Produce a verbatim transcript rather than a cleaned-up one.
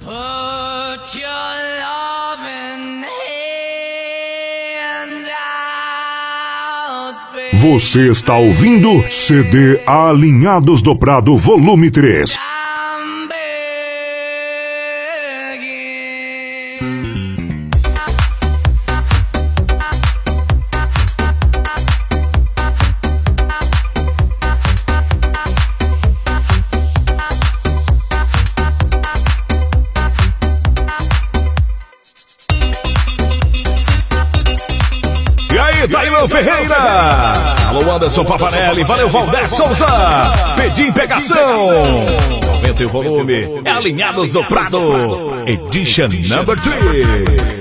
Put your loving hand out, baby. Você está ouvindo C D Alinhados do Prado, volume três. I'm begging. E aí, Tailão Ferreira! Alô, Anderson Pavanelli, valeu, Valdez Souza! Pedim Pegação! Aumenta o volume, é Alinhados do Prado, Edition Number três.